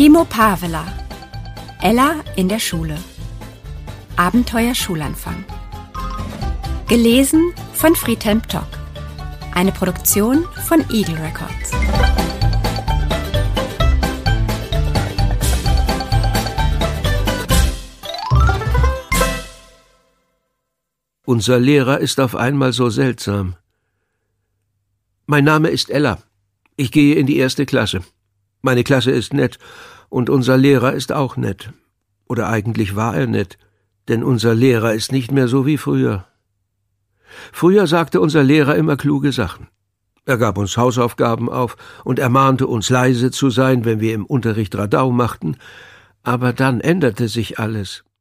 Timo Pavela. Ella in der Schule. Abenteuer Schulanfang. Gelesen von Friedhelm Tock. Eine Produktion von Eagle Records. Unser Lehrer ist auf einmal so seltsam. Mein Name ist Ella. Ich gehe in die 1. Klasse. Meine Klasse ist nett und unser Lehrer ist auch nett. Oder eigentlich war er nett, denn unser Lehrer ist nicht mehr so wie früher. Früher sagte unser Lehrer immer kluge Sachen. Er gab uns Hausaufgaben auf und ermahnte uns, leise zu sein, wenn wir im Unterricht Radau machten. Aber dann änderte sich alles.